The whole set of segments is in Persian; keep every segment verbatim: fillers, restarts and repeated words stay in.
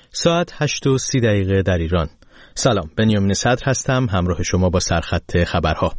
ساعت هشت و سی دقیقه در ایران. سلام، بنیامین صدر هستم، همراه شما با سرخط خبرها.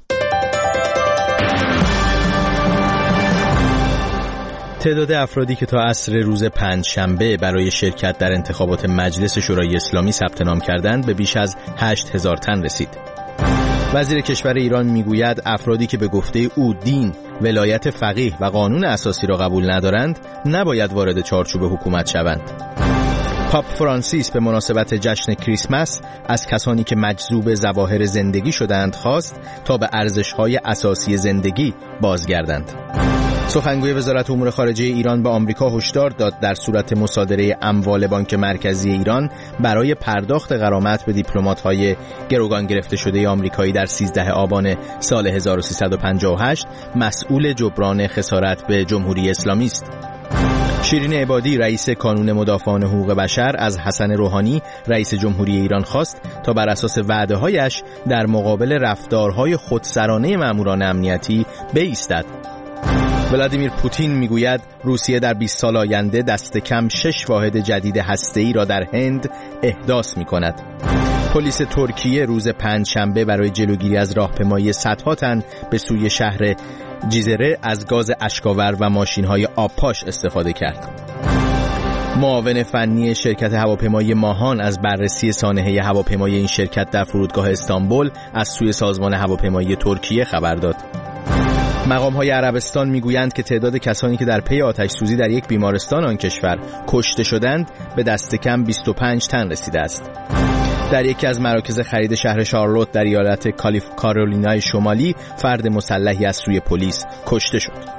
تعداد افرادی که تا عصر روز پنجشنبه برای شرکت در انتخابات مجلس شورای اسلامی ثبت نام کردند به بیش از هشت هزار تن رسید. وزیر کشور ایران میگوید افرادی که به گفته او دین، ولایت فقیه و قانون اساسی را قبول ندارند نباید وارد چارچوب حکومت شوند. پاپ فرانسیس به مناسبت جشن کریسمس از کسانی که مجذوب ظواهر زندگی شدند خواست تا به ارزش‌های اساسی زندگی بازگردند. سخنگوی وزارت امور خارجه ایران به آمریکا هشدار داد در صورت مصادره اموال بانک مرکزی ایران برای پرداخت غرامت به دیپلمات‌های گروگان گرفته شده آمریکایی در سیزده آبان سال هزار و سیصد و پنجاه و هشت مسئول جبران خسارت به جمهوری اسلامی است. شیرین عبادی رئیس کانون مدافعان حقوق بشر از حسن روحانی رئیس جمهوری ایران خواست تا بر اساس وعده‌هایش در مقابل رفتارهای خودسرانه ماموران امنیتی بایستد. ولادیمیر پوتین میگوید روسیه در بیست سال آینده دست کم شش واحد جدید هسته‌ای را در هند احداث می‌کند. پلیس ترکیه روز پنجشنبه برای جلوگیری از راهپیمایی صدها تن به سوی شهر جیزره از گاز اشک‌آور و ماشین‌های آبپاش استفاده کرد. معاون فنی شرکت هواپیمایی ماهان از بررسی سانحه هواپیمایی این شرکت در فرودگاه استانبول از سوی سازمان هواپیمایی ترکیه خبر داد. مقام‌های عربستان میگویند که تعداد کسانی که در پی آتش سوزی در یک بیمارستان آن کشور کشته شدند به دست کم بیست و پنج تن رسیده است. در یکی از مراکز خرید شهر شارلوت در ایالت کالیف کارولینای شمالی فرد مسلحی از سوی پلیس کشته شد.